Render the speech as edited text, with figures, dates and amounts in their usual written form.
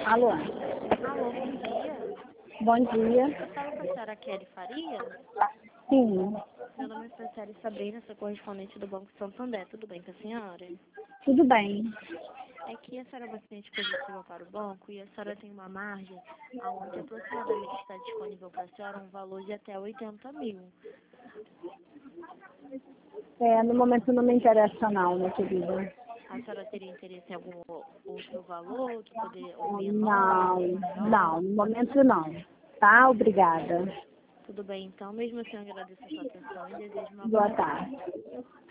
Alô? Alô, bom dia. Bom dia. Eu falo com a senhora Kelly Faria. Sim, Meu nome é Franciele Sabrina, sou correspondente do Banco Santander. Tudo bem com a senhora? tudo bem. É que a senhora é bastante positiva para o banco e a senhora tem uma margem onde aproximadamente está disponível para a senhora um valor de até 80 mil. No momento não me interessa não, minha querida. A senhora teria interesse em algum outro valor que poderia, ou menor, Não, ou maior? não, no momento não. Tá? Obrigada. Tudo bem, então. Mesmo assim, eu agradeço a sua atenção e desejo uma boa Boa tarde. tarde.